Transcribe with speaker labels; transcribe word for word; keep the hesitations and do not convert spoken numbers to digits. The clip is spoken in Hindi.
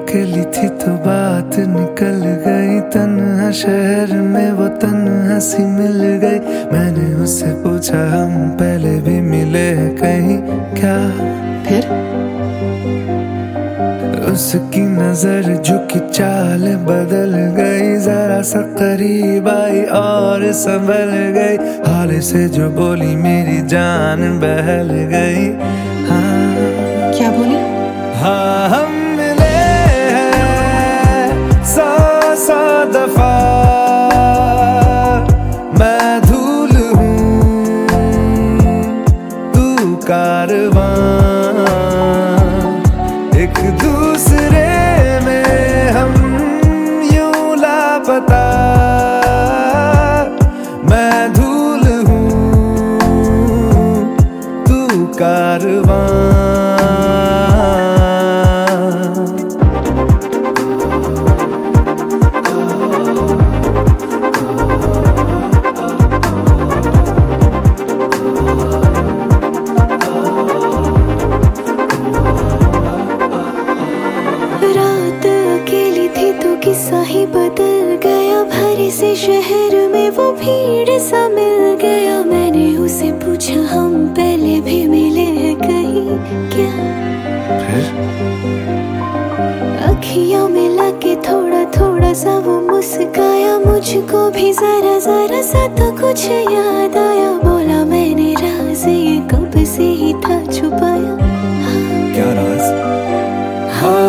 Speaker 1: अकेली थी तो बात निकल गई, तन्हा शहर में वो तन्हा सी मिल गई। मैंने उससे पूछा हम पहले भी मिले हैं कहीं क्या?
Speaker 2: फिर
Speaker 1: उसकी नजर झुकी चाल बदल गई, जरा सा करीब आई और संभल गई। हाल से जो बोली मेरी जान बहल गई। हाँ
Speaker 2: क्या बोली?
Speaker 1: हाँ हम मिले हैं सौ सौ दफा, मैं धूल हूँ तू कारवां, एक दूसरे में हम यूं लापता। मैं धूल हूँ तू कारवां।
Speaker 3: रात अकेली थी तो किस्सा ही बदल गया, भरे से शहर में वो भीड़ सा मिल गया। मैंने उसे पूछा हम पहले भी मिले हैं कहीं क्या?
Speaker 1: फिर
Speaker 3: अखियां मिला के थोड़ा थोड़ा सा वो मुस्काया, मुझको भी जरा जरा सा तो कुछ याद आया। बोला मैंने राज ये कब से ही था छुपाया।
Speaker 1: क्या राज? हाँ